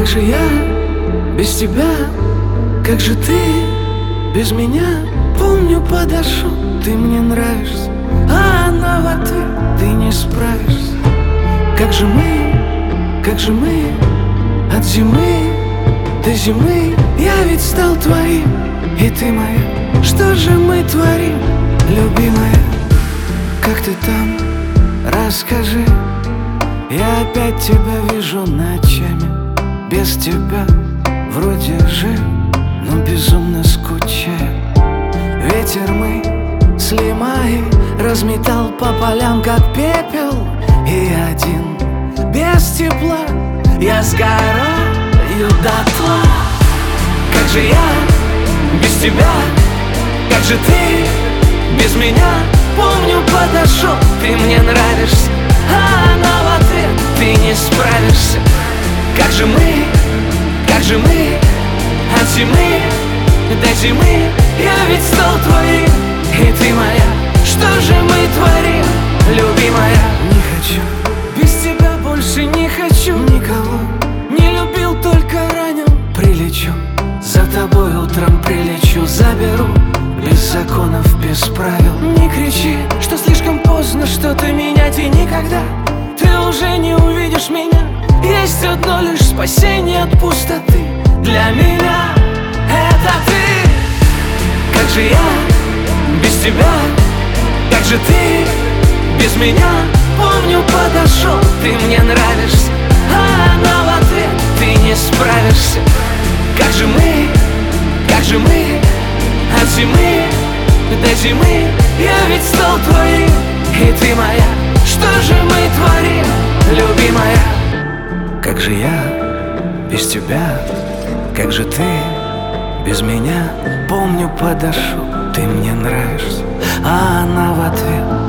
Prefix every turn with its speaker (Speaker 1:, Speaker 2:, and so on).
Speaker 1: Как же я без тебя, как же ты без меня? Помню, подошел, ты мне нравишься, а она в ответ: ты не справишься. Как же мы от зимы до зимы? Я ведь стал твоим, и ты моя. Что же мы творим, любимая? Как ты там? Расскажи. Я опять тебя вижу ночами. Без тебя вроде жив, но безумно скучаю. Ветер мы с Лимаи разметал по полям, как пепел. И один без тепла я сгораю дотла. Как же я без тебя, как же ты без меня? Помню, подошел, ты мне нравишься, а она в ответ: ты не справишься. Как же мы от зимы до зимы? Я ведь стал твоим, и ты моя. Что же мы творим, любимая? Не хочу, без тебя больше не хочу никого. Не любил, только ранил. Прилечу, за тобой утром прилечу. Заберу, без законов, без правил. Не кричи, что слишком поздно что-то менять. И никогда ты уже не увидишь меня. Есть одно лишь спасение от пустоты для меня — это ты. Как же я без тебя, как же ты без меня? Помню, подошел, ты мне нравишься, а она в ответ: ты не справишься. Как же мы от зимы до зимы? Я ведь стал твоим, и ты моя. Что же мы творим, любимая? Как же я без тебя, как же ты без меня? Помню, подошел, ты мне нравишься, а она в ответ: